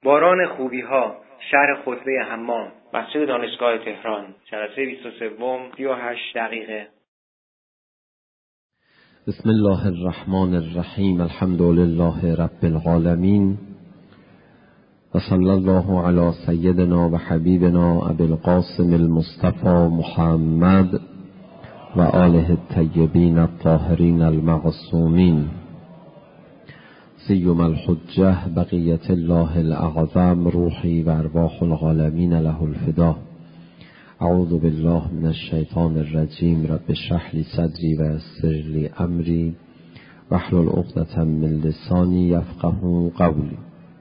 باران خوبی‌ها، شهر خطبه حمام، مسجد دانشگاه تهران، جلسه 23 38 دقیقه. بسم الله الرحمن الرحیم. الحمد لله رب العالمین و صلی الله علی سیدنا و حبیبنا ابی القاسم المصطفى محمد و آله الطیبین الطاهرین المعصومین سیما الحجة بقیة الله الاعظم روحی و ارواح العالمین له الفدا. اعوذ بالله من الشیطان الرجیم. رب اشرح لی صدری و یسر لی امری واحلل عقدة من لسانی یفقهوا قولی.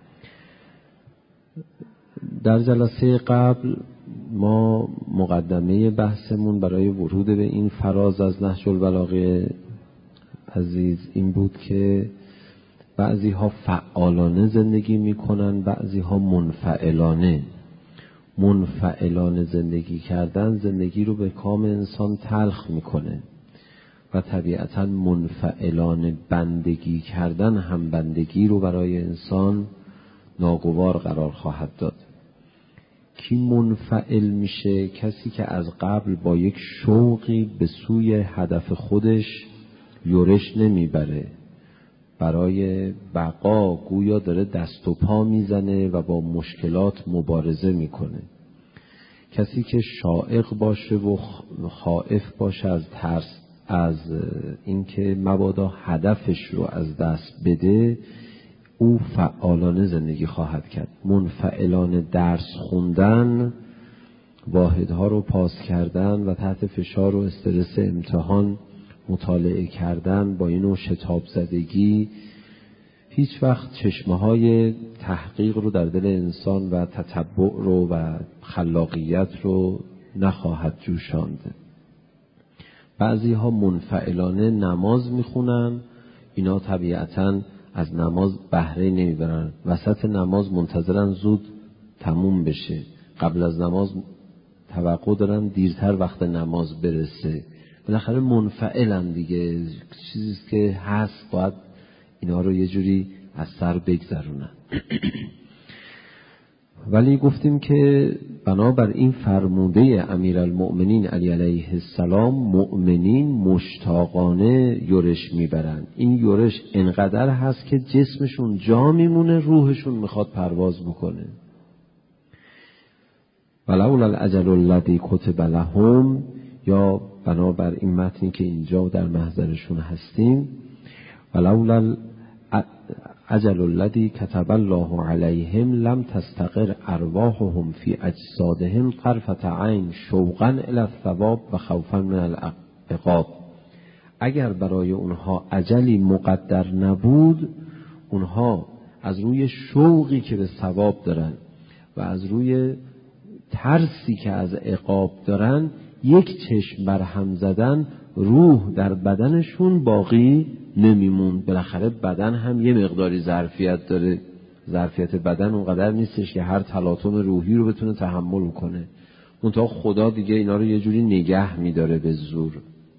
در جلسه قبل ما مقدمه بحثمون برای ورود به این فراز از نهج البلاغه عزیز این بود که بعضی ها فعالانه زندگی میکنن، بعضی ها منفعلانه. منفعلانه زندگی کردن زندگی رو به کام انسان تلخ میکنه و طبیعتا منفعلانه بندگی کردن هم بندگی رو برای انسان ناگوار قرار خواهد داد. کی منفعل میشه؟ کسی که از قبل با یک شوقی به سوی هدف خودش یورش نمیبره، برای بقا گویا داره دست و پا میزنه و با مشکلات مبارزه میکنه. کسی که شائق باشه و خائف باشه از ترس از اینکه مبادا هدفش رو از دست بده، او فعالانه زندگی خواهد کرد. منفعلانه درس خوندن، واحدها رو پاس کردن و تحت فشار و استرس امتحان مطالعه کردن، با اینو شتاب زدگی هیچ وقت چشمه‌های تحقیق رو در دل انسان و تتبع رو و خلاقیت رو نخواهد جوشاند. بعضی ها منفعلانه نماز میخونن، اینا طبیعتاً از نماز بهره نمیبرن، وسط نماز منتظرن زود تموم بشه، قبل از نماز توقع دارن دیرتر وقت نماز برسه. بالاخره منفعلن دیگه، چیزیست که هست، باید اینا رو یه جوری از سر بگذرونن. ولی گفتیم که بنابر این فرموده امیرالمؤمنین علی علیه السلام، مؤمنین مشتاقانه یورش میبرن. این یورش انقدر هست که جسمشون جا میمونه، روحشون میخواد پرواز بکنه. ولولا الأجل الذی کتب لهم، یا بنابر این متنی که اینجا در محضرشون هستیم، ولولا اجل الذی کتب الله علیهم لم تستقر ارواحهم فی اجسادهم طرفة عین شوقا الی الثواب و خوفا من العقاب. اگر برای اونها اجلی مقدر نبود، اونها از روی شوقی که به ثواب دارن و از روی ترسی که از عقاب دارن، یک چشم برهم زدن، روح در بدنشون باقی نمیموند. بالاخره بدن هم یه مقداری ظرفیت داره، ظرفیت بدن اونقدر نیستش که هر تلاطم روحی رو بتونه تحمل کنه. منتها خدا دیگه اینا رو یه جوری نگه میداره به زور.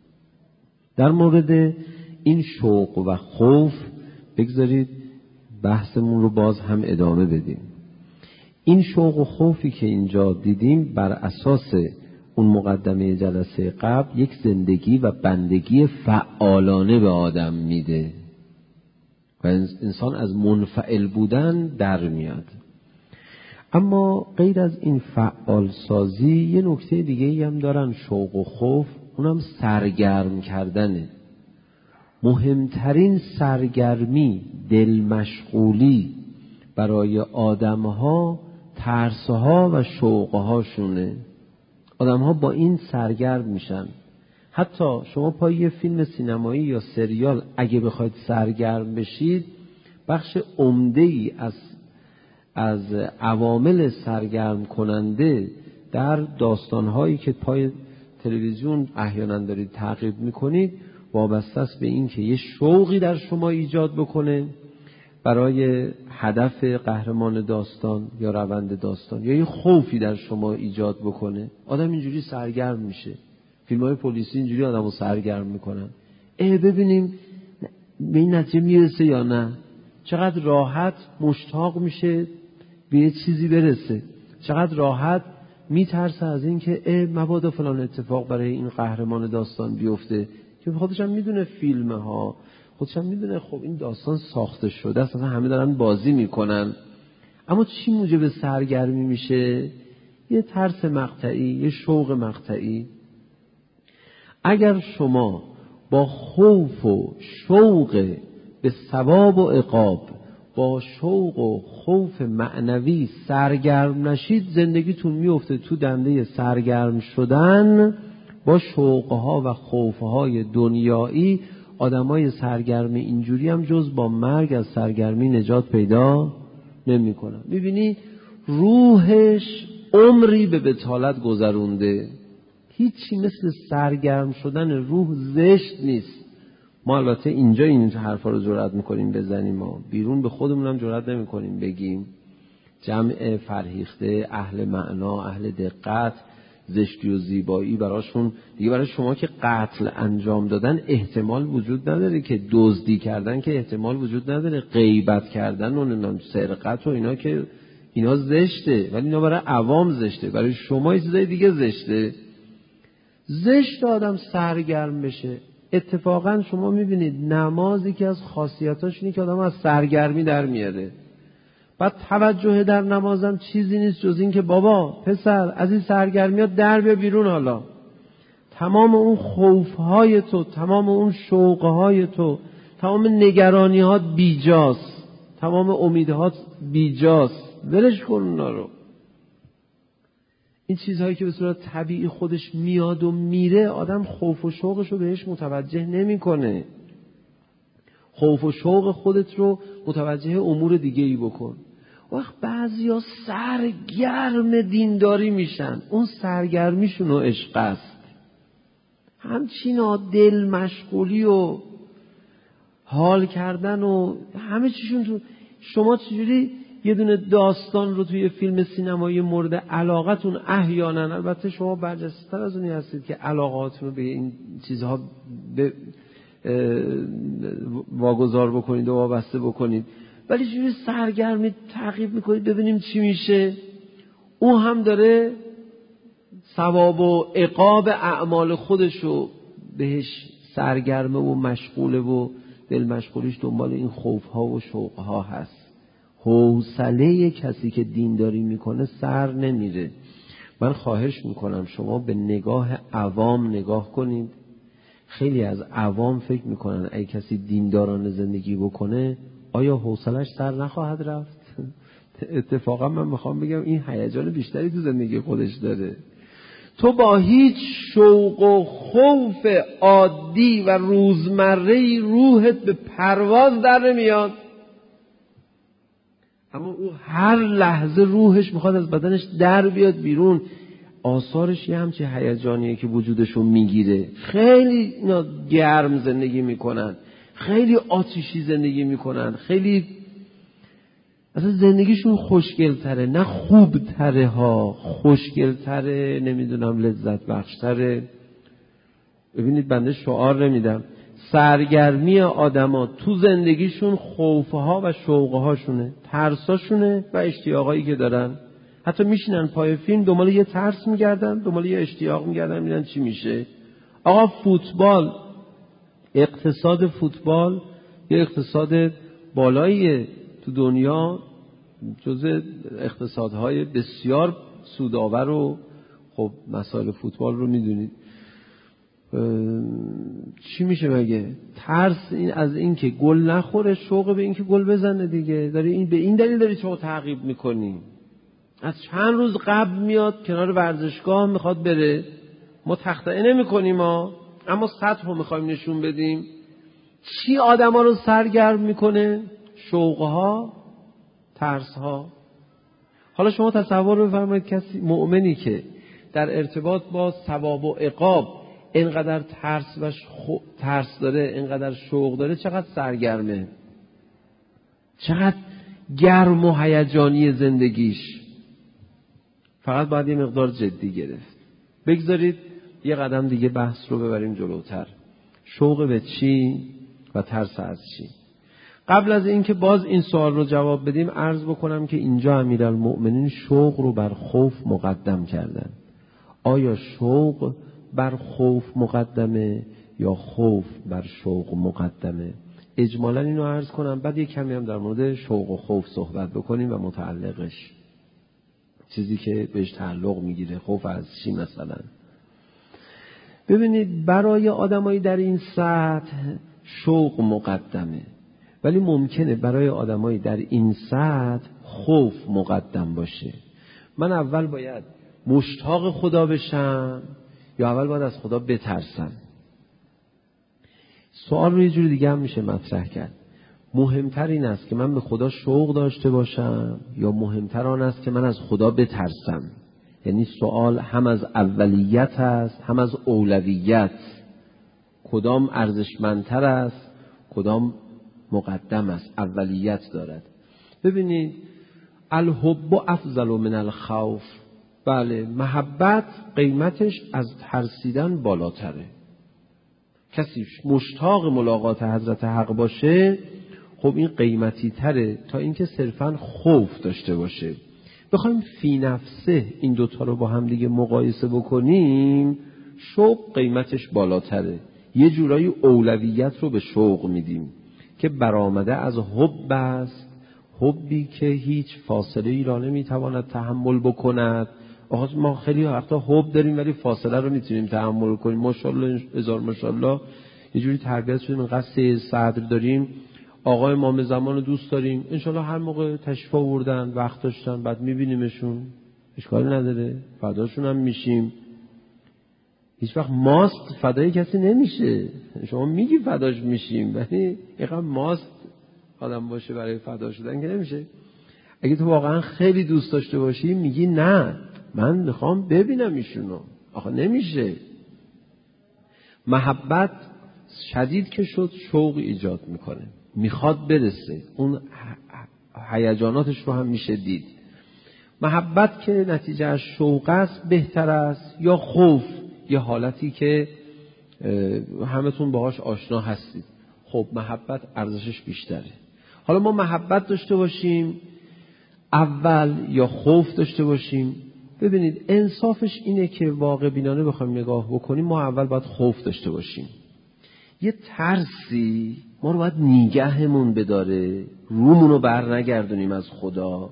در مورد این شوق و خوف بگذارید بحثمون رو باز هم ادامه بدیم. این شوق و خوفی که اینجا دیدیم بر اساس اون مقدمه جلسه قبل یک زندگی و بندگی فعالانه به آدم میده و انسان از منفعل بودن در میاد. اما غیر از این فعال سازی یه نکته دیگه هم دارن شوق و خوف، اونم سرگرم کردنه. مهمترین سرگرمی، دل مشغولی برای آدمها ترسها و شوقهاشونه. آدمها با این سرگرم میشن. حتی شما پای یه فیلم سینمایی یا سریال اگه بخواید سرگرم بشید، بخش عمده‌ای از عوامل سرگرم کننده در داستانهایی که پای تلویزیون احیانا دارید تعقیب میکنید وابسته است به این که یه شوقی در شما ایجاد بکنه برای هدف قهرمان داستان یا روند داستان، یا یه خوفی در شما ایجاد بکنه. آدم اینجوری سرگرم میشه. فیلم‌های پلیسی اینجوری آدمو سرگرم میکنن. ببینیم به این نتیجه میرسه یا نه. چقدر راحت مشتاق میشه به یه چیزی برسه. چقدر راحت میترسه از این که مبادا فلان اتفاق برای این قهرمان داستان بیفته، که خودش هم میدونه فیلمه ها، خودش هم میدونه خب این داستان ساخته شده است، اصلا همه دارن بازی میکنن. اما چی موجب سرگرمی میشه؟ یه ترس مقطعی، یه شوق مقطعی. اگر شما با خوف و شوق به ثواب و عقاب، با شوق و خوف معنوی سرگرم نشید، زندگیتون میفته تو دنده سرگرم شدن با شوقها و خوفهای دنیایی. آدمای سرگرم اینجوری هم جز با مرگ از سرگرمی نجات پیدا نمی کنن. میبینی روحش عمری به بطالت گذرونده. هیچی مثل سرگرم شدن روح زشت نیست. ما البته اینجا این حرفا رو جرئت میکنیم بزنیم، ما بیرون به خودمون هم جرئت نمیکنیم بگیم. جمع فرهیخته، اهل معنا، اهل دقت، زشتی و زیبایی براشون دیگه. برای شما که قتل انجام دادن احتمال وجود نداره، که دزدی کردن که احتمال وجود نداره، غیبت کردن و سرقت و اینا که اینا زشته، ولی اینا برای عوام زشته. برای شما یه چیزای دیگه زشته. زشت آدم سرگرم بشه. اتفاقا شما میبینید نمازی که از خاصیتاش اینه که آدم از سرگرمی در میاره. بعد توجه در نمازم چیزی نیست جز این که بابا پسر از این سرگرمیات در بیا بیرون. حالا تمام اون خوفهای تو، تمام اون شوقهای تو، تمام نگرانیات بیجاست، تمام امیدهات بیجاست، ولش کن اونا رو. این چیزهایی که به صورت طبیعی خودش میاد و میره، آدم خوف و شوقش رو بهش متوجه نمیکنه. خوف و شوق خودت رو متوجه امور دیگه ای بکن. وقت بعضیا سرگرم دینداری میشن، اون سرگرمیشون و عشق است. همچین دل مشغولی و حال کردن و همه چیشون تو. شما چجوری یه دونه داستان رو توی فیلم سینمایی مورد علاقتون احیانا، البته شما برجسته‌تر از اونی هستید که علاقاتون رو به این چیزها واگذار بکنید و وابسته بکنید، ولی چجوری سرگرمی تعقیب میکنید ببینیم چی میشه. او هم داره ثواب و عقاب اعمال خودشو بهش سرگرمه و مشغوله و دل مشغولیش دنبال این خوفها و شوقها هست. حوصله کسی که دینداری میکنه سر نمیره. من خواهش میکنم شما به نگاه عوام نگاه کنید. خیلی از عوام فکر میکنن اگه کسی دیندارانه زندگی بکنه آیا حوصلش سر نخواهد رفت؟ اتفاقا من میخوام بگم این هیجان بیشتری تو زندگی خودش داره. تو با هیچ شوق و خوف عادی و روزمره‌ای روحت به پرواز در نمیاد، اما او هر لحظه روحش میخواد از بدنش در بیاد بیرون. آثارش یه همچه هیجانیه که وجودشو میگیره. خیلی اینا گرم زندگی میکنن، خیلی آتشی زندگی میکنن، خیلی اصلا زندگیشون خوشگلتره، نه خوبتره ها، خوشگلتره، نمیدونم لذت بخشتره. ببینید بنده شعار نمیدم، سرگرمی آدما تو زندگیشون خوفها و شوقهاشونه، ترساشونه و اشتیاقایی که دارن. حتی میشینن پای فیلم دنبال یه ترس میگردن، دنبال یه اشتیاق میگردن، میدن چی میشه. آقا فوتبال، اقتصاد فوتبال یه اقتصاد بالاییه تو دنیا، جزء اقتصادهای بسیار سودآور و خب مسائل فوتبال رو میدونید. چی میشه مگه؟ ترس این از این که گل نخوره، شوق به این که گل بزنه دیگه. داری این به این دلیل داری تو تعقیب میکنی. از چند روز قبل میاد کنار ورزشگاه میخواد بره، ما تخطئه نمی کنیم اما سطح رو میخوایم نشون بدیم. چی آدم ها رو سرگرم میکنه؟ شوقها، ترسها. حالا شما تصور بفرمایید کسی مؤمنی که در ارتباط با ثواب و عقاب اینقدر ترس داره، اینقدر شوق داره، چقدر سرگرمه، چقدر گرم و هیجانی زندگیش. فقط باید یه مقدار جدی گرفت. بگذارید یه قدم دیگه بحث رو ببریم جلوتر. شوق به چی و ترس از چی؟ قبل از اینکه باز این سوال رو جواب بدیم عرض بکنم که اینجا امیرالمؤمنین شوق رو بر خوف مقدم کردن. آیا شوق بر خوف مقدمه یا خوف بر شوق مقدمه؟ اجمالا اینو عرض کنم، بعد یک کمی هم در مورد شوق و خوف صحبت بکنیم و متعلقش، چیزی که بهش تعلق میگیره. خوف از چی مثلا؟ ببینید برای آدمایی در این سطح شوق مقدمه، ولی ممکنه برای آدمایی در این سطح خوف مقدم باشه. من اول باید مشتاق خدا بشم یا اول باید از خدا بترسم؟ سوال رو یه جوری دیگه هم میشه مطرح کرد. مهمتر این است که من به خدا شوق داشته باشم یا مهمتر آن است که من از خدا بترسم؟ یعنی سوال هم از اولیت است هم از اولویت. کدام ارزشمندتر است، کدام مقدم است، اولیت دارد؟ ببینید الحب افضل من الخوف. بله، محبت قیمتش از ترسیدن بالاتره. کسی مشتاق ملاقات حضرت حق باشه، خب این قیمتی تره تا اینکه صرفاً خوف داشته باشه. بخوایم فی نفسه این دوتا رو با هم دیگه مقایسه بکنیم، شوق قیمتش بالاتره. یه جورایی اولویت رو به شوق میدیم که برآمده از حب است، حبی که هیچ فاصله ای را نمیتواند تحمل بکند. آخه ما خیلی وقتا حب داریم ولی فاصله رو میتونیم تحمل کنیم. ماشاءالله هزار ماشاءالله یه جوری تربیت شدیم، اینقدر صدر داریم، آقای امام زمان رو دوست داریم، انشالله هر موقع تشریف آوردن وقت داشتن بعد میبینیمشون، اشکالی نداره، فداشون هم میشیم. هیچ وقت ماست فدای کسی نمیشه. شما میگی فداش میشیم ولی اینقدر ماست آدم باشه برای فدا شدن که نمیشه. اگه تو واقعا خیلی دوست داشته باشی میگی نه من میخوام ببینم ایشونو، آخه نمیشه. محبت شدید که شد شوق ایجاد میکنه، میخواد برسه، اون هیجاناتش رو هم میشه دید. محبت که نتیجه از شوق است بهتر است یا خوف؟ یه حالتی که همتون باهاش آشنا هستید. خب محبت ارزشش بیشتره. حالا ما محبت داشته باشیم اول یا خوف داشته باشیم؟ ببینید انصافش اینه که واقع بینانه بخوایم نگاه بکنیم ما اول باید خوف داشته باشیم. یه ترسی ما رو باید نیگهمون بداره، رومون رو بر نگردونیم از خدا،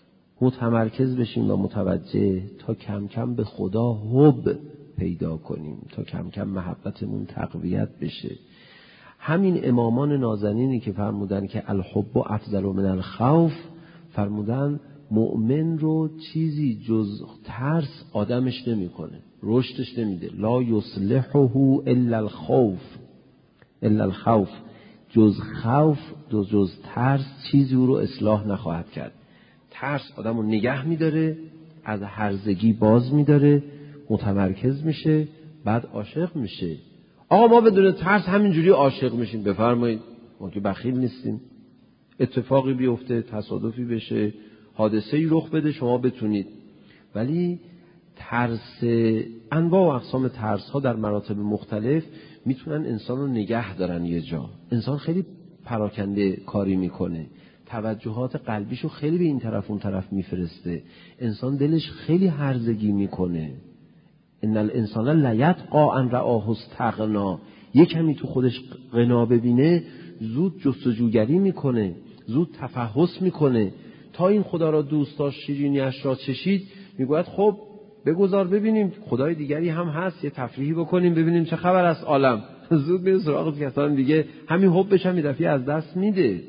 متمرکز بشیم و متوجه تا کم کم به خدا حب پیدا کنیم، تا کم کم محبتمون تقویت بشه. همین امامان نازنینی که فرمودن که الحب افضل من الخوف، فرمودن مؤمن رو چیزی جز ترس آدمش نمیکنه، رشدش نمیده. لا یصلحه الا الخوف، الا الخوف، جز خوف جز ترس چیزی او رو اصلاح نخواهد کرد. ترس آدم رو نگه میداره، از هرزگی باز میداره، متمرکز میشه، بعد عاشق میشه. آقا ما بدون ترس همینجوری عاشق میشیم، بفرمایید، ما که بخیل نیستیم. اتفاقی بیفته، تصادفی بشه، حادثه‌ای رخ بده شما بتونید. ولی ترس، انواع و اقسام ترس ها در مراتب مختلف میتونن انسان رو نگه دارن یه جا. انسان خیلی پراکنده کاری میکنه، توجهات قلبیشو خیلی به این طرف اون طرف میفرسته، انسان دلش خیلی هرزگی میکنه. ان الانسان لیطغی ان رآه استغنا، یه کمی تو خودش غنا ببینه زود جستجوگری میکنه، زود تفحص میکنه. تا این خدا را دوست داشت شیرینیش را چشید، میگوید خب بگذار ببینیم خدای دیگری هم هست، یه تفریحی بکنیم ببینیم چه خبر است عالم. زود میره سراغ کسان دیگه، همین حبش هم یه دفعه از دست میده.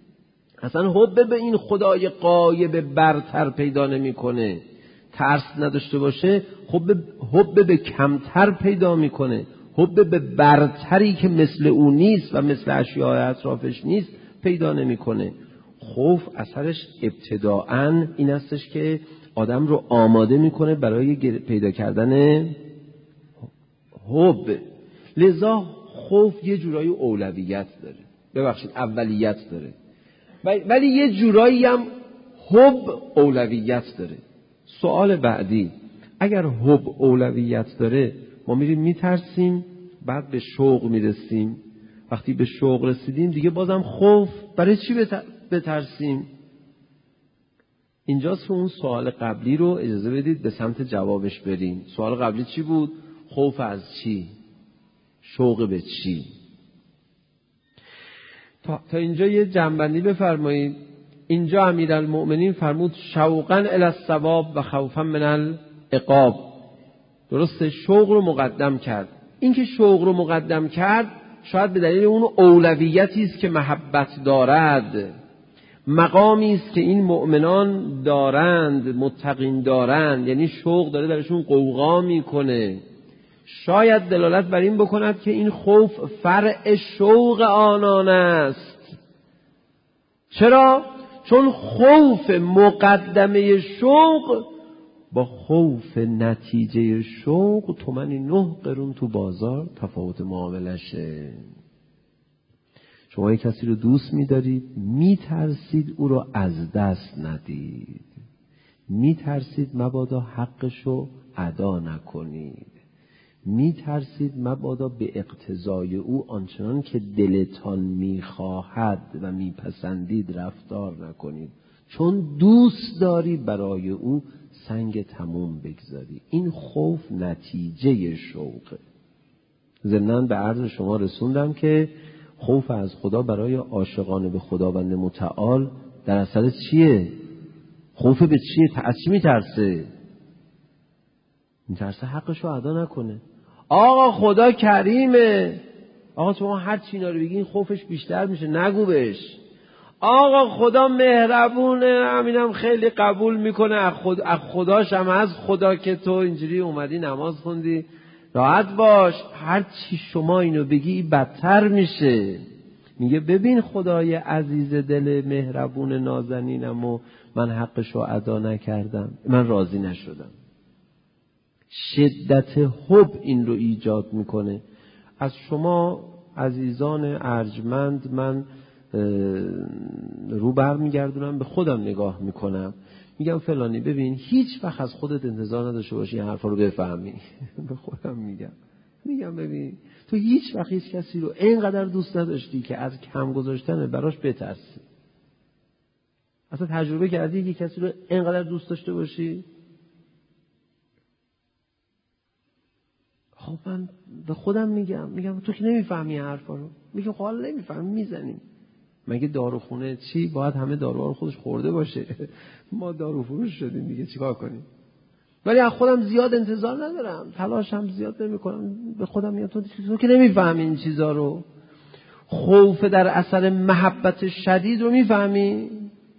اصلا حب به این خدای غایب برتر پیدا نمیکنه. ترس نداشته باشه حب به کمتر پیدا میکنه، حب به برتری که مثل او نیست و مثل اشیاء اطرافش نیست پیدا نمیکنه. خوف اثرش ابتداءً این استش که آدم رو آماده میکنه برای پیدا کردن حب. لذا خوف یه جورایی اولویت داره، ببخشید اولیت داره، ولی یه جورایی هم حب اولویت داره. سوال بعدی، اگر حب اولویت داره ما میریم میترسیم، بعد به شوق میرسیم، وقتی به شوق رسیدیم دیگه بازم خوف، برای چی بترسیم؟ اینجاست که اون سوال قبلی رو اجازه بدید به سمت جوابش بریم. سوال قبلی چی بود؟ خوف از چی؟ شوق به چی؟ تا اینجا یه جنبندی بفرمایید. اینجا امیرالمؤمنین فرمود شوقاً الی الثواب و خوفاً من العقاب. درسته، شوق رو مقدم کرد. این که شوق رو مقدم کرد شاید به دلیل اون اولویتی است که محبت دارد، مقامی است که این مؤمنان دارند، متقین دارند، یعنی شوق داره درشون قوقا میکنه. شاید دلالت بر این بکند که این خوف فرع شوق آنان است. چرا؟ چون خوف مقدمه شوق با خوف نتیجه شوق تومنی 9 قرون تو بازار تفاوت معاملشه. شما یک کسی رو دوست می‌دارید، می‌ترسید او رو از دست ندید، می‌ترسید مبادا حقشو ادا نکنید، می‌ترسید مبادا به اقتضای او آنچنان که دلتان می‌خواهد و می‌پسندید رفتار نکنید، چون دوست داری برای او سنگ تموم بگذاری. این خوف نتیجه شوقه. ضمناً به عرض شما رسوندم که خوف از خدا برای عاشقان به خداوند متعال در اثر چیه؟ خوف به چیه؟ از چی میترسه؟ میترسه حقشو ادا نکنه. آقا خدا کریمه، آقا شما هر چی اینا رو بگین خوفش بیشتر میشه، نگو بهش. آقا خدا مهربونه، همینم خیلی قبول میکنه، از خداش هم از خدا که تو اینجوری اومدی نماز خوندی، راحت باش. هر چی شما اینو بگی بدتر میشه. میگه ببین خدای عزیز دل مهربون نازنینم و من حقشو ادا نکردم، من راضی نشدم. شدت حب این رو ایجاد میکنه. از شما عزیزان ارجمند من رو بر میگردونم، به خودم نگاه میکنم، میگم فلانی ببین هیچ وقت از خودت انتظار نداشته باشی این حرفا رو بفهمی. به خودم میگم ببین تو هیچ وقت هیچ کسی رو اینقدر دوست نداشتی که از کم گذاشتن براش بترسی. اصلا تجربه کردی که کسی رو اینقدر دوست داشته باشی؟ خب من به خودم میگم تو که نمیفهمی حرفا رو. میگم خب حالا نمیفهمی میزنیم. مگه داروخونه چی باید همه داروها رو خودش خورده باشه؟ ما داروفروش شدیم دیگه، چیکار کنیم؟ ولی از خودم زیاد انتظار ندارم، تلاشم زیاد نمی‌کنم. به خودم میگم تو که نمیفهمی این چیزا رو. خوف در اثر محبت شدید رو میفهمی؟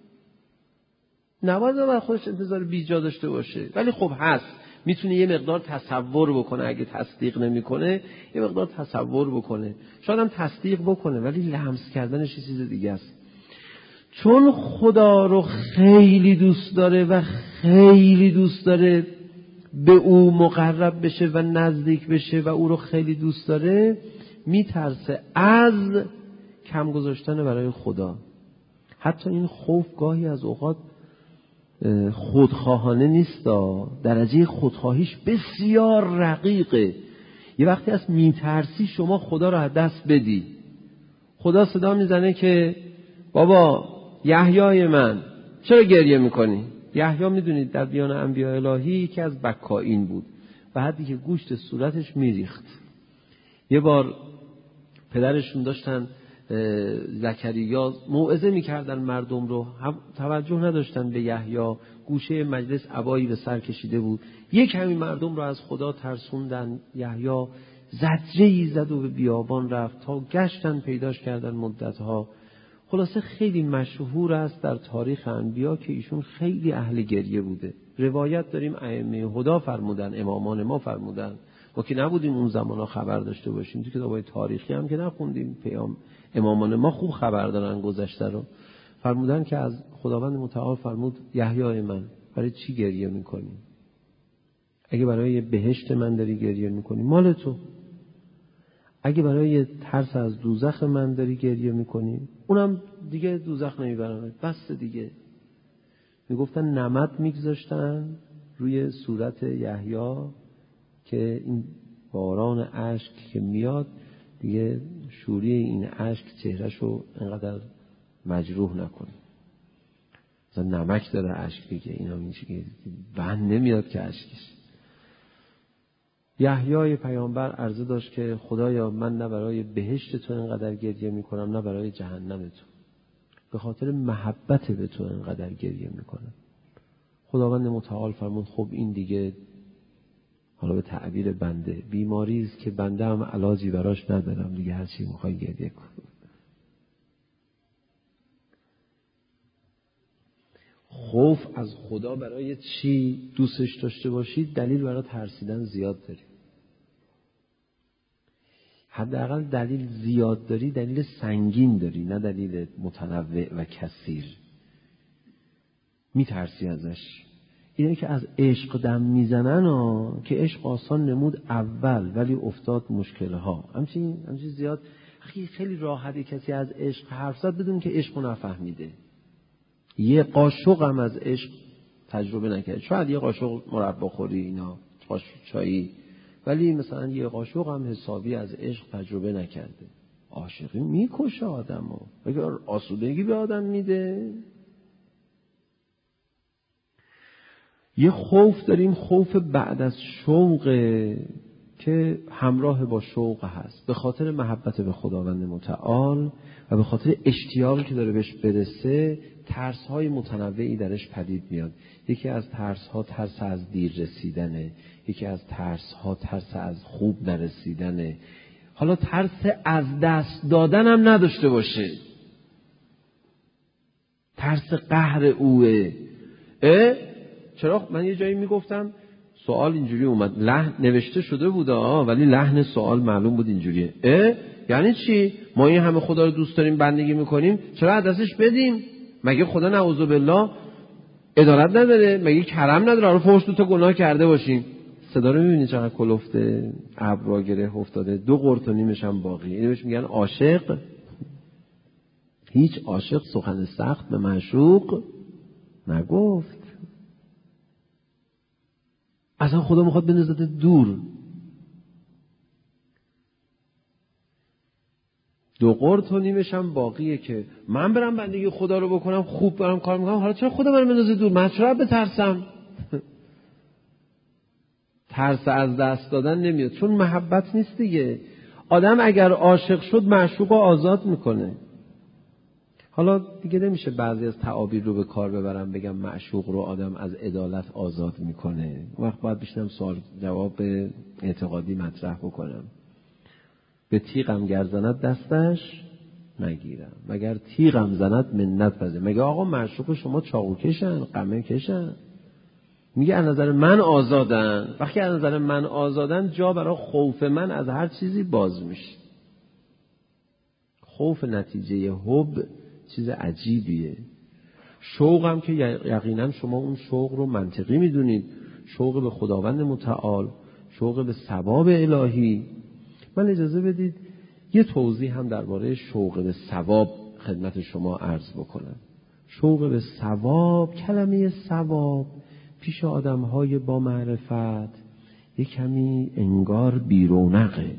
نباید برای خودش انتظار بیجا داشته باشه، ولی خب هست، میتونه یه مقدار تصور بکنه. اگه تصدیق نمیکنه یه مقدار تصور بکنه، شاید هم تصدیق بکنه، ولی لمس کردنش یه چیز دیگه است. چون خدا رو خیلی دوست داره و خیلی دوست داره به او مقرب بشه و نزدیک بشه و او رو خیلی دوست داره، میترسه از کم گذاشتن برای خدا. حتی این خوف گاهی از اوقات خودخواهانه نیست، درجه خودخواهیش بسیار رقیقه. یه وقتی از میترسی شما خدا رو از دست بدی، خدا صدا میزنه که بابا یحیای من چرا گریه میکنی؟ یحیی میدونید در بیان انبیاء الهی که از بکائین بود، بعدی که گوشت صورتش میریخت. یه بار پدرشون داشتن زکریا موعظه میکردن مردم رو، توجه نداشتن به یحیی، گوشه مجلس عبایی به سر کشیده بود. یک کمی مردم رو از خدا ترسوندن. یحیی زجری زد و به بیابان رفت تا گشتن پیداش کردن مدتها. خلاصه خیلی مشهور است در تاریخ انبیا که ایشون خیلی اهل گریه بوده. روایت داریم ائمه هدا فرمودن، امامان ما فرمودن، ما که نبودیم اون زمانا خبر داشته باشیم، تو کتابای تاریخی هم که نخوندیم، امامان ما خوب خبر دارن گذشته رو. فرمودن که از خداوند متعال فرمود یحیای من برای چی گریه میکنی؟ اگه برای بهشت من داری گریه میکنی مال تو، اگه برای ترس از دوزخ من داری گریه میکنی اونم دیگه دوزخ نمیبرمت، بس دیگه. میگفتن نمد میگذاشتن روی صورت یحیی که این باران اشک که میاد دیگه شوری این اشک چهرهشو اینقدر مجروح نکنه. مثلا نمک داره اشک دیگه، اینا میشه که بند نمیاد که اشکش. یحیای پیامبر عرضه داشت که خدایا من نه برای بهشت تو اینقدر گریه میکنم نه برای جهنم تو، به خاطر محبت به تو اینقدر گریه میکنم. خداوند متعال فرمود خب این دیگه حالا به تعبیر بنده بیماری است که بنده هم علاجی براش ندارم دیگه، هر چی میخوای گریه کن. خوف از خدا برای چی دوستش داشته باشید؟ دلیل برای ترسیدن زیاد داری. حداقل دلیل زیاد داری، دلیل سنگین داری، نه دلیل متنوع و کثیر. میترسی ازش. اینه که از عشق دم میزنن که عشق آسان نمود اول ولی افتاد مشکلها. همچین زیاد خیلی راحته کسی از عشق حرف زد بدون که عشق رو نفهمیده. یه قاشق هم از عشق تجربه نکرده، شاید یه قاشق مربا خوری اینا چایی، ولی مثلا یه قاشق هم حسابی از عشق تجربه نکرده. عاشقی میکشه آدمو، اگر آسودگی به آدم میده. یه خوف داریم، خوف بعد از شوق که همراه با شوق هست، به خاطر محبت به خداوند متعال و به خاطر اشتیاقی که داره بهش برسه ترس‌های متنوعی درش پدید میاد. یکی از ترس‌ها ترس از دیر رسیدنه، یکی از ترس‌ها ترس از خوب نرسیدنه. حالا ترس از دست دادن هم نداشته باشه، ترس قهر اوه. چرا من یه جایی میگفتم سوال اینجوری اومد، لحن نوشته شده بود ولی لحن سوال معلوم بود اینجوریه. یعنی چی؟ ما این همه خدا رو دوست داریم بندگی میکنیم، چرا از دستش بدیم؟ مگه خدا نعوذ بالله عدالت نداره؟ مگه کرم نداره؟ حالا فحش دو تا گناه کرده باشیم. صدا رو میبینی چقدر کلفته، ابرا گره افتاده، 2 قرط و نیمش هم باقی. اینو بهش میگن عاشق. هیچ عاشق سخن سخت به معشوق نگفت. اصلا خدا میخواد بندازه دور. 2 قرط و نیمش هم باقیه که من برم بندگی خدا رو بکنم، خوب برم کار میکنم، حالا چرا خدا منو بندازه دور؟ من چرا بترسم؟ ترس از دست دادن نمیاد، چون محبت نیست دیگه. آدم اگر عاشق شد معشوق رو آزاد میکنه. حالا دیگه نمیشه بعضی از تعابیر رو به کار ببرم بگم معشوق رو آدم از عدالت آزاد میکنه. وقت باید بشنم سوال جواب اعتقادی مطرح بکنم. به تیغم گر زند دستش نگیرم، مگر تیغم زند منت پذیرم. مگه آقا معشوق شما چاقو کشن، قمه کشن؟ میگه از نظر من آزادن. وقتی از نظر من آزادن جا برای خوف من از هر چیزی باز میشه. خوف نتیجه حب چیز عجیبیه. شوق هم که یقینا شما اون شوق رو منطقی میدونید، شوق به خداوند متعال، شوق به ثواب الهی. من اجازه بدید یه توضیح هم درباره شوق به ثواب خدمت شما عرض بکنم. شوق به ثواب، کلمه ثواب پیش آدم‌های با معرفت یک کمی انگار بیرونقه.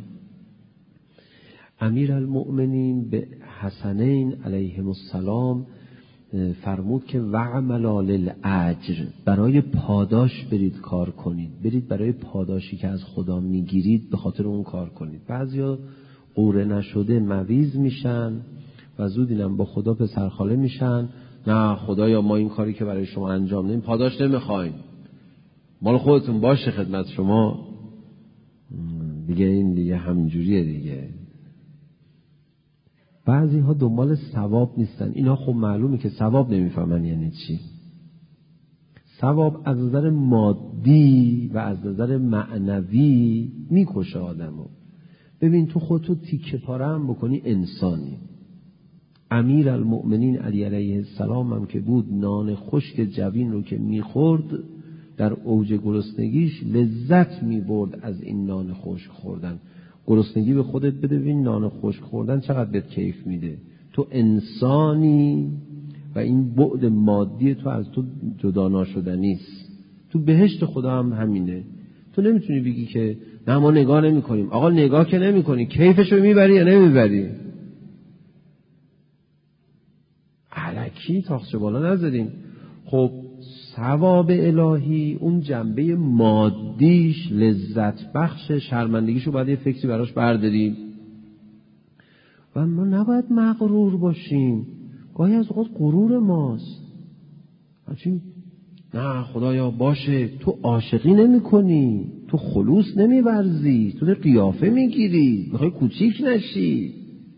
امیرالمؤمنین به حسنین علیهم السلام فرمود که وعملا للاجر، برای پاداش برید کار کنید، برید برای پاداشی که از خدا میگیرید به خاطر اون کار کنید. بعضیا قوره نشده مویز میشن و زود اینم با خدا پسرخاله میشن. نه خدایا ما این کاری که برای شما انجام دادیم پاداش نمیخوایم، مال خودتون باشه خدمت شما. دیگه این دیگه همینجوریه دیگه. بعضی ها دنبال ثواب نیستن. اینا خب معلومه که ثواب نمیفهمن یعنی چی. ثواب از نظر مادی و از نظر معنوی میکشه آدمو. ببین تو خودتو تیکه پاره هم بکنی انسانی. امیرالمؤمنین علی علیه السلام هم که بود نان خشک جوین رو که میخورد در اوج گرسنگیش لذت میبرد از این نان خشک خوردن. گرسنگی به خودت بده ببین نان خشک خوردن چقدر بهت کیف میده. تو انسانی و این بعد مادی تو از تو جدا ناشدنی است. تو بهشت خدا هم همینه. تو نمیتونی بگی که نه ما نگاه نمی کنیم. آقا نگاه که نمی کنی، کیفشو میبری یا نمیبری؟ الکی تاخچه بالا نذاریم. خب ثواب الهی اون جنبه مادیش، لذت بخش، شرمندگیشو باید یه فکری براش برداریم و ما نباید مغرور باشیم. گاهی از اوقات غرور ماست. همچین نه خدایا باشه، تو عاشقی نمی کنی، تو خلوص نمی ورزی، تو قیافه می گیری، میخوای کوچیک نشی.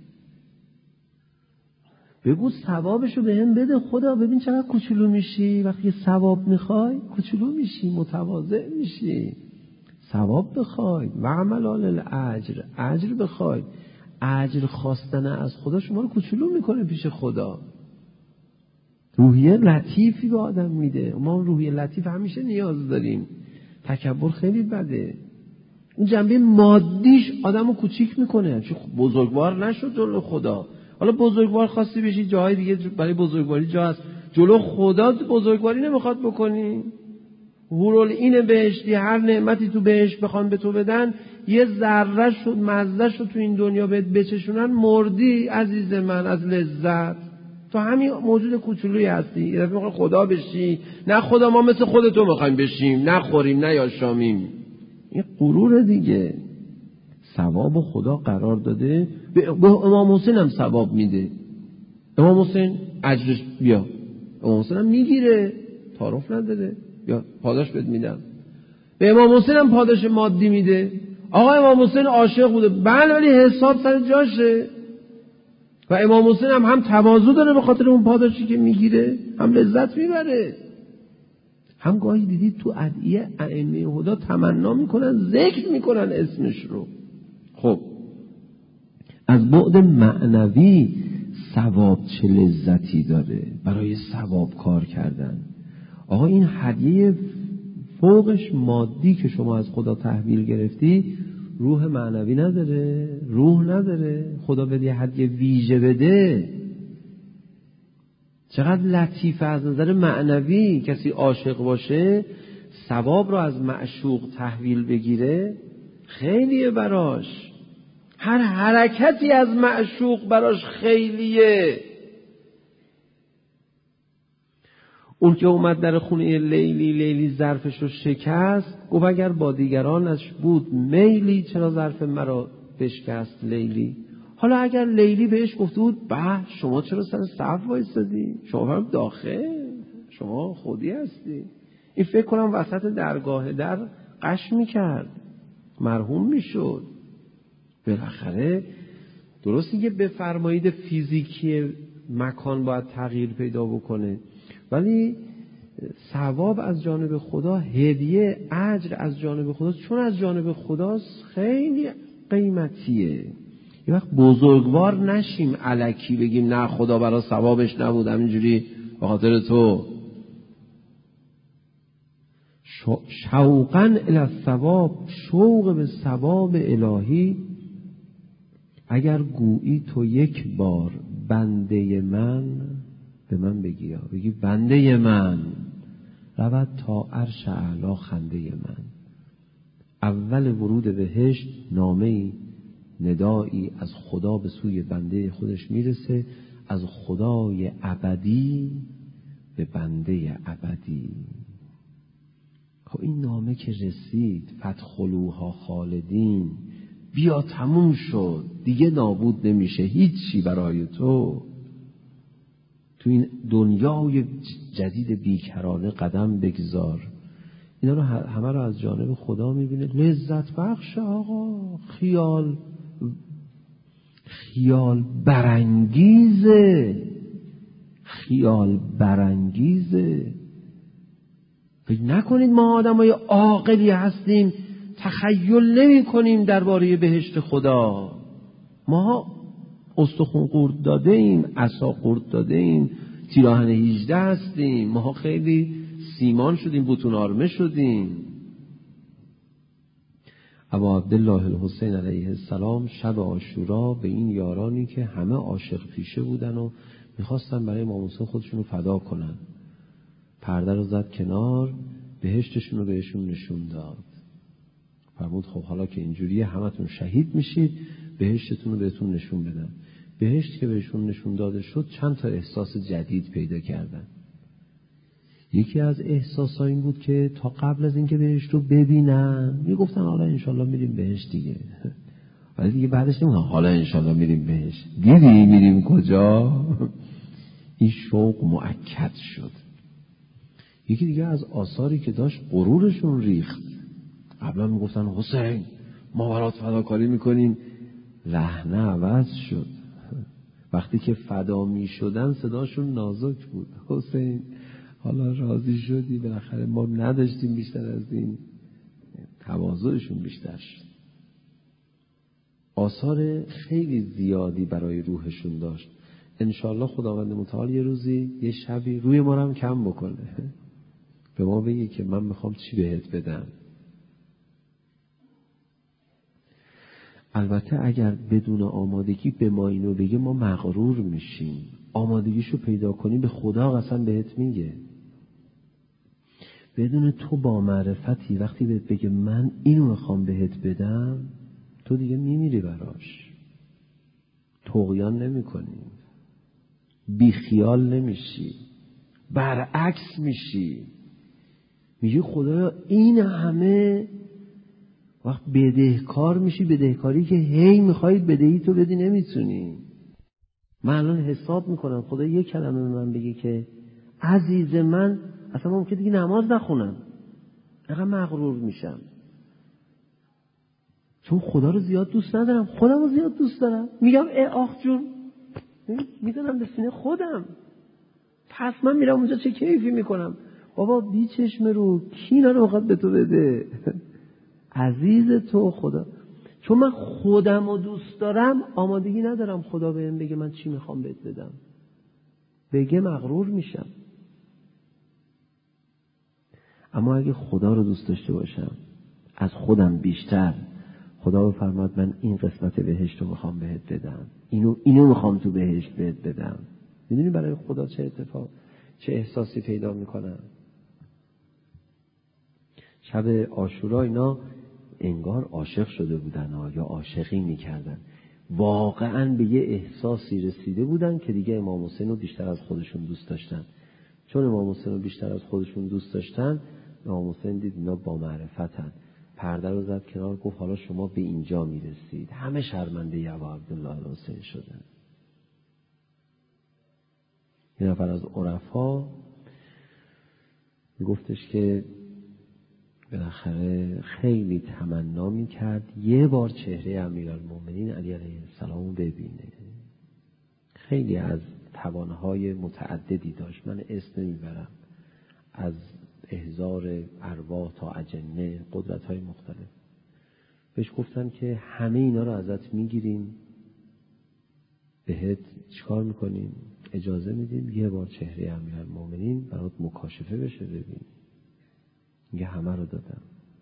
بگو ثوابشو به هم بده خدا، ببین چقدر کوچولو میشی. وقتی ثواب میخوای کوچولو میشی، متواضع میشی. ثواب بخوای، وعمل الاجر، اجر بخوای. اجر خواستن از خدا شما رو کوچولو میکنه پیش خدا. روحیه لطیفی به آدم میده. ما روحیه لطیف همیشه نیاز داریم. تکبر خیلی بده. اون جنبه مادیش آدمو کوچیک میکنه. چون بزرگوار نشد جلو خدا. حالا بزرگوار خواستی بشی جای دیگه برای بزرگواری جا هست، جلو خدا بزرگواری نمیخواد بکنی. حورالعین بهشتی هر نعمتی تو بهشت بخوان به تو بدن، یه ذره شد مزه شد تو این دنیا بهت بچشونن، مردی عزیز من از لذت. تو همین موجود کوچولویی هستی. یه دفعه میخوای خدا بشی. نه خدا ما مثل خودتو میخوایم بشیم، نخوریم نه یاشامیم. این غرور دیگه. ثواب خدا قرار داده، به امام حسین هم ثواب میده. امام حسین اجرش بیا، امام حسین هم میگیره، تعارف نداره. یا پاداش بهت میدم. به امام حسین هم پاداش مادی میده. آقا امام حسین عاشق بوده، بله، ولی حساب سر جاشه. و امام حسین هم تواضع داره به خاطر اون پاداشی که میگیره، هم لذت میبره. هم گاهی دیدید تو ادعیه ائمه هدا تمنا میکنن، ذکر میکنن اسمش رو. خب از بعد معنوی ثواب چه لذتی داره برای ثواب کار کردن. آقا این هدیه فوقش مادی که شما از خدا تحویل گرفتی، روح معنوی نداره، روح نداره. خدا بده یه هدیه ویژه بده. چقدر لطیفه از نظر معنوی. کسی عاشق باشه ثواب رو از معشوق تحویل بگیره، خیلیه براش. هر حرکتی از معشوق براش خیلیه. اون که اومد در خونه لیلی ظرفش رو شکست، گفت اگر با دیگرانش بود میلی، چرا ظرف مرا بشکست لیلی؟ حالا اگر لیلی بهش گفته بود به شما چرا سر صف وایسادی، شما هم داخل، شما خودی هستی، این فکر کنم وسط درگاه در قش میکرد، مرحوم میشد. بالاخره درستی که بفرمایید فیزیکی مکان باید تغییر پیدا بکنه، ولی ثواب از جانب خدا، هدیه اجر از جانب خدا، چون از جانب خداست خیلی قیمتیه. یه وقت بزرگوار نشیم الکی بگیم نه خدا برای ثوابش نبود، همینجوری به خاطر تو. شوقاً الی الثواب، شوق به ثواب الهی. اگر گویی تو یک بار بنده من، به من بگی بنده من، رود تا عرش اعلی خنده من. اول ورود بهشت نامه‌ای، ندایی از خدا به سوی بنده خودش میرسه، از خدای ابدی به بنده ابدی. خب این نامه که رسید، فدخلوها خالدین، بیا تموم شد، دیگه نابود نمیشه هیچی برای تو. تو این دنیای جدید بیکرانه قدم بگذار. اینا رو همه رو از جانب خدا میبینه، لذت بخش. آقا خیال برانگیزه. فکر نکنید ما آدمای عاقلی هستیم تخیل نمی کنیم درباره بهشت خدا. ما استخون قورت داده ایم، عصا قورت داده ایم، تیراهن 18 هستیم. ما خیلی سیمان شدیم، بطون آرمه شدیم. ابا عبدالله الحسین علیه السلام شب عاشورا به این یارانی که همه عاشق پیشه بودن و میخواستن برای امام حسین خودشون رو فدا کنن، پرده رو زد کنار، بهشتشون رو بهشون نشون داد. فرمود خب حالا که اینجوریه همتون شهید میشید، بهشتتون رو بهتون نشون بدن. بهشت که بهشون نشون داده شد چند تا احساس جدید پیدا کردن. یکی از احساسا این بود که تا قبل از اینکه بهشت رو ببینن میگفتن حالا انشالله میریم بهشت دیگه، ولی دیگه بعدش نمیگن حالا انشالله میریم بهشت، دیدی میریم کجا. این شوق مؤکد شد. یکی دیگه از آثاری که داشت غرورشون ریخت. قبلا میگفتن حسین ما برات فداکاری میکنیم، لحنه عوض شد. وقتی که فدا میشدن صداشون نازک بود. حسین حالا راضی شدی، بالاخره ما نداشتیم بیشتر از این. تواضعشون بیشتر شد. آثار خیلی زیادی برای روحشون داشت. انشالله خداوند متعال یه روزی یه شبی روی ما هم کم بکنه، به ما بگی که من میخوام چی بهت بدم. البته اگر بدون آمادگی به ما اینو بگه ما مغرور میشیم. آمادگیشو پیدا کنی به خدا قسم بهت میگه. بدون تو با معرفتی وقتی بهت بگه من اینو میخوام بهت بدم، تو دیگه میمیری براش. طغیان نمی کنی، بی خیال نمیشی، برعکس میشی. میگی خدایا این همه وقت بدهکار میشی، بدهکاری که هی میخواید بدهی تو بدی نمیتونی. من الان حساب میکنم خدا یک کلمه به من بگه که عزیز من، اصلا ممکنه دیگه نماز نخونم، اینقدر مغرور میشم. چون خدا رو زیاد دوست ندارم، خودم رو زیاد دوست دارم. میگم آخ جون، میدونم به سینه خودم، پس من میرم اونجا چه کیفی میکنم. بابا بی چشم رو کی اینا رو میخواد به تو بده؟ عزیز تو خدا. چون من خودم رو دوست دارم آمادگی ندارم خدا بهم بگه من چی میخوام بهت بدم. بگه مغرور میشم. اما اگه خدا رو دوست داشته باشم از خودم بیشتر، خدا بفرماد من این قسمت بهشت رو میخوام بهت بدم، اینو میخوام تو بهشت بهت بدم. میدونی برای خدا چه اتفاق، چه احساسی پیدا میکنم؟ شب عاشورا اینا انگار عاشق شده بودن یا عاشقی میکردن. واقعا به یه احساسی رسیده بودن که دیگه امام حسین رو بیشتر از خودشون دوست داشتن. چون امام حسین رو بیشتر از خودشون دوست داشتن، امام حسین دید اینا با معرفتن، پرده رو زد کنار، گفت حالا شما به اینجا میرسید. همه شرمنده ابا عبدالله حسین شدن. یه نفر از عرفا گفتش که بالاخره خیلی تمنا میکرد یه بار چهره امیرالمومنین علی علیه السلام رو ببینه. خیلی از توانهای متعددی داشت، من اسم نمیبرم، از احضار ارواح تا اجنه، قدرت‌های مختلف. بهش گفتن که همه اینا رو ازت میگیریم، بهت چیکار میکنیم؟ اجازه میدیم یه بار چهره امیرالمومنین برات مکاشفه بشه ببین. میگه همه رو دادم.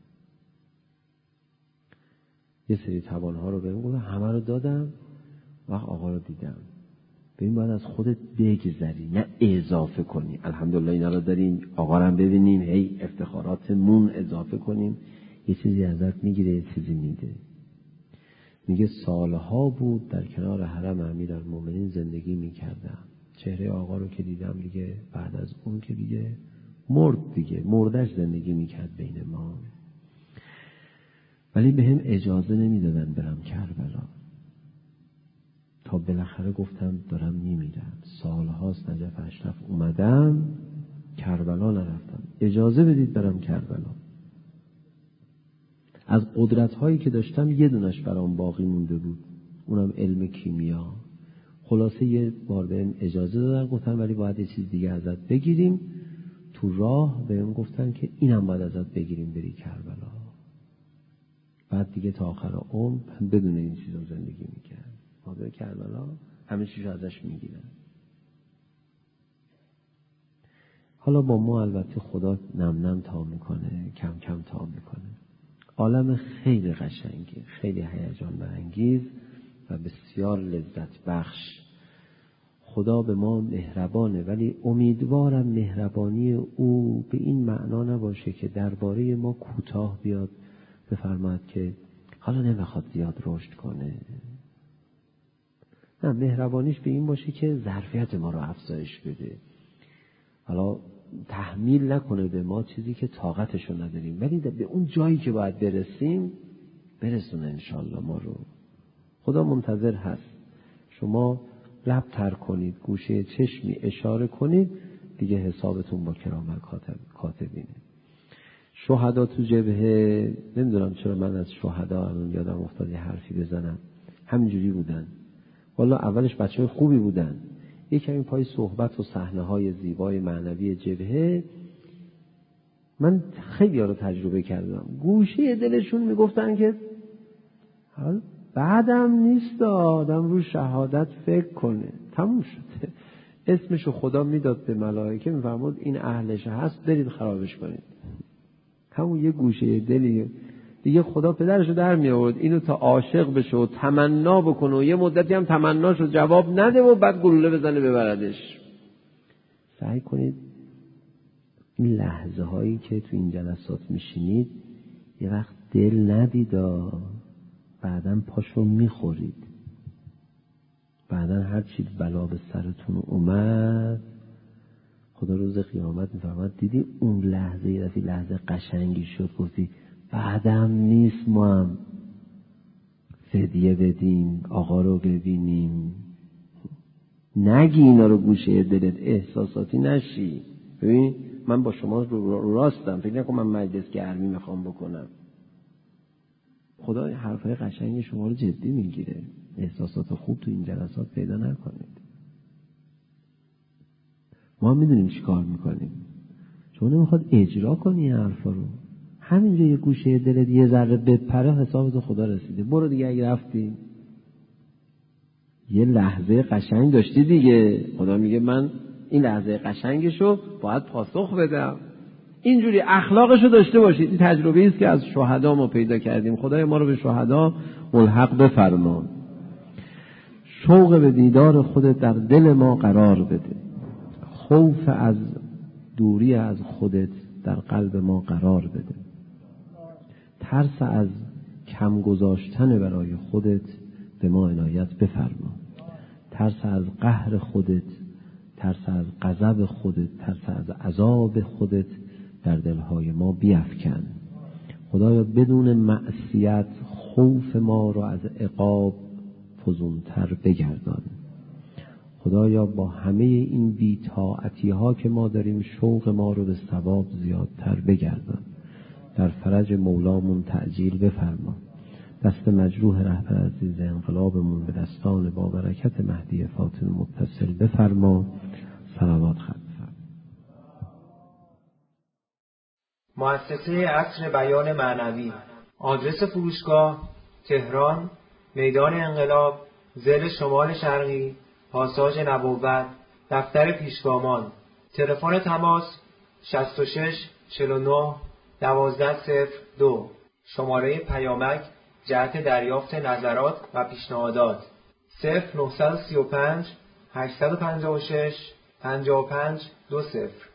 یه سری توانها رو بهم گفتن، همه رو دادم، وقت آقا رو دیدم. ببین باید از خودت بگذری، نه اضافه کنی. الحمدلله اینا رو داریم، آقا رو هم ببینیم، هی افتخاراتمون اضافه کنیم. یه چیزی ازت میگیره، یه چیزی میده. میگه سالها بود در کنار حرم امیرالمومنین زندگی میکردم. چهره آقا رو که دیدم دیگه، بعد از اون که دیگه مرد دیگه، مردش زندگی میکرد بین ما. ولی به هم اجازه نمیدادن برم کربلا، تا بالاخره گفتم دارم میمیرم، سالهاست نجف اشرف اومدم کربلا نرفتم، اجازه بدید برم کربلا. از قدرت‌هایی که داشتم یه دونش برام باقی مونده بود، اونم علم کیمیا. خلاصه یه بار بهم اجازه دادن، گفتن ولی باید یه چیز دیگه ازت بگیریم. تو راه بهم گفتن که اینم باید ازت بگیریم بری کربلا. بعد دیگه تا آخر عمر بدون این چیزا زندگی میکرد. حاضر کربلا همه چیزو ازش میگیرن. حالا با ما البته خدا نم نم تا میکنه، کم کم تا میکنه. عالم خیلی قشنگی، خیلی هیجان برانگیز و بسیار لذت بخش. خدا به ما مهربانه، ولی امیدوارم مهربانی او به این معنا نباشه که درباره ما کوتاه بیاد بفرماید که حالا نمیخواد زیاد رشد کنه. نه، مهربانیش به این باشه که ظرفیت ما رو افزایش بده. حالا تحمیل نکنه به ما چیزی که طاقتشو نداریم، ولی به اون جایی که باید برسیم برسونه انشالله ما رو. خدا منتظر هست. شما لب تر کنید، گوشه چشمی اشاره کنید، دیگه حسابتون با کرام کاتبینه. شهدا تو جبهه، نمیدونم چرا من از شهدا الان یادم افتاد یه حرفی بزنم، همینجوری بودن. والا اولش بچه‌های خوبی بودن، یک کمی پای صحبت و صحنه‌های زیبای معنوی جبهه من خیلی ها رو تجربه کردم، گوشه دلشون میگفتن که حال بعدم نیست آدم رو شهادت فکر کنه، تموم شده. اسمشو خدا میداد به ملائکه، میفرمود این اهلش هست برید خرابش کنید. همون یه گوشه دلی دیگه خدا پدرشو در می آورد اینو تا عاشق بشه و تمنا بکنه و یه مدتی هم تمناشو جواب نده و بعد گلوله بزنه ببردش. سعی کنید این لحظه هایی که تو این جلسات میشینید یه وقت دل ندیدا، بعداً پاشو میخورید. بعداً هر چی بلا به سرتون اومد خدا روز قیامت میفرماد دیدی اون لحظه یه دفعه لحظه قشنگی شد، گفتی بعدم نیست ما هم فدیه بدیم، آقا رو ببینیم. نگی اینا رو گوشه دلت، احساساتی نشی. ببین من با شما راستم، فکر نکن من مجلس گرمی میخوام بکنم. خدا حرفای قشنگ شما رو جدی میگیره. احساسات خوب تو این جلسات پیدا نکنید. ما میدونیم چی کار میکنیم. شما نمیخواد اجرا کنی این حرفا رو، همینجا یه گوشه دلت یه ذره بپره حسابت خدا رسیده. برو دیگه، اگه رفتی یه لحظه قشنگ داشتی دیگه، خدا میگه من این لحظه قشنگشو باید پاسخ بدم. اینجوری اخلاقشو داشته باشید. این تجربه است که از شهدا ما پیدا کردیم. خدای ما رو به شهدا ملحق بفرما. شوق به دیدار خودت در دل ما قرار بده. خوف از دوری از خودت در قلب ما قرار بده. ترس از کم گذاشتن برای خودت به ما عنایت بفرما. ترس از قهر خودت، ترس از غضب خودت، ترس از عذاب خودت در دلهای ما بیفکن. خدایا بدون معصیت خوف ما رو از عقاب فزونتر بگردان. خدایا با همه این بی‌طاعتی ها که ما داریم شوق ما رو به ثواب زیادتر بگردان. در فرج مولامون تعجیل بفرما. دست مجروح رهبر عزیز انقلابمون به دستان با برکت مهدی فاطمی متصل بفرما. صلوات ختم. مؤسسه عصر بیان معنوی. آدرس فروشگاه: تهران، میدان انقلاب، ضلع شمال شرقی، پاساژ نبوت، دفتر پیشگامان. تلفن تماس 66 49 1202. شماره پیامک جهت دریافت نظرات و پیشنهادات 0935 856 5520.